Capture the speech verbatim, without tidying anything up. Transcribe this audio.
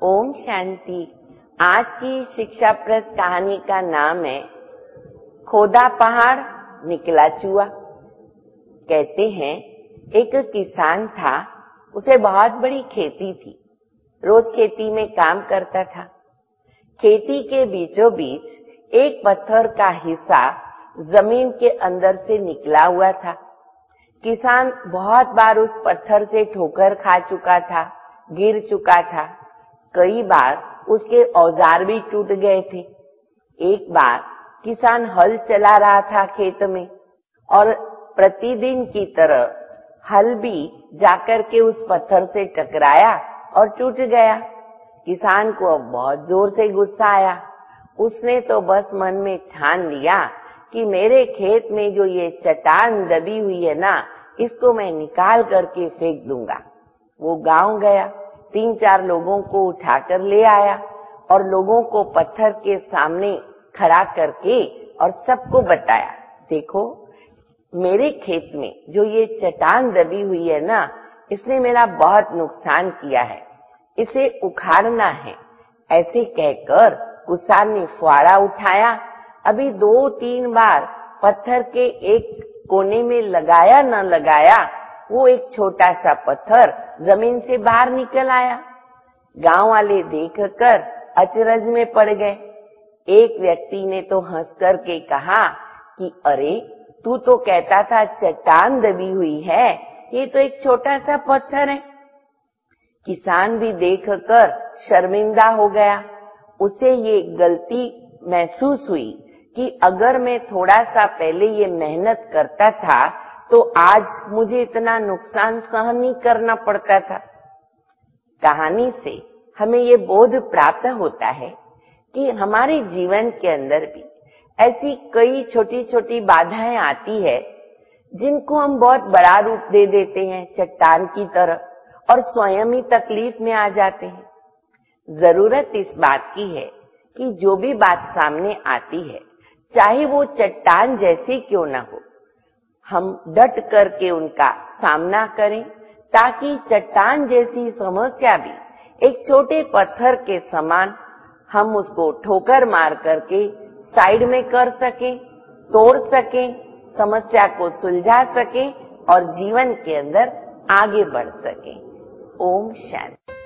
ओम शांति। आज की शिक्षाप्रद कहानी का नाम है खोदा पहाड़ निकला चूहा। कहते हैं एक किसान था, उसे बहुत बड़ी खेती थी, रोज खेती में काम करता था। खेती के बीचों बीच एक पत्थर का हिस्सा जमीन के अंदर से निकला हुआ था। किसान बहुत बार उस पत्थर से ठोकर खा चुका था, गिर चुका था। कई बार उसके औजार भी टूट गए थे। एक बार किसान हल चला रहा था खेत में और प्रतिदिन की तरह हल भी जाकर के उस पत्थर से टकराया और टूट गया। किसान को अब बहुत जोर से गुस्सा आया। उसने तो बस मन में ठान लिया कि मेरे खेत में जो ये चट्टान दबी हुई है ना, इसको मैं निकाल करके फेंक दूंगा। वो गांव गया, तीन चार लोगों को उठाकर ले आया और लोगों को पत्थर के सामने खड़ा करके और सबको बताया, देखो मेरे खेत में जो ये चट्टान दबी हुई है ना, इसने मेरा बहुत नुकसान किया है, इसे उखाड़ना है। ऐसे कहकर किसान ने फावड़ा उठाया। अभी दो तीन बार पत्थर के एक कोने में लगाया न लगाया, वो एक छोटा सा पत्थर जमीन से बाहर निकल आया। गांव वाले देखकर अचरज में पड़ गए। एक व्यक्ति ने तो हंस कर के कहा कि अरे तू तो कहता था चट्टान दबी हुई है, ये तो एक छोटा सा पत्थर है। किसान भी देखकर शर्मिंदा हो गया। उसे ये गलती महसूस हुई कि अगर मैं थोड़ा सा पहले ये मेहनत करता था तो आज मुझे इतना नुकसान सहन नहीं करना पड़ता था। कहानी से हमें ये बोध प्राप्त होता है कि हमारे जीवन के अंदर भी ऐसी कई छोटी छोटी बाधाएं आती है जिनको हम बहुत बड़ा रूप दे देते हैं चट्टान की तरह, और स्वयं ही तकलीफ में आ जाते हैं। जरूरत इस बात की है कि जो भी बात सामने आती है, चाहे वो चट्टान जैसी क्यों ना हो, हम डट करके उनका सामना करें ताकि चट्टान जैसी समस्या भी एक छोटे पत्थर के समान हम उसको ठोकर मार करके साइड में कर सकें, तोड़ सकें, समस्या को सुलझा सकें और जीवन के अंदर आगे बढ़ सकें। ओम शांति।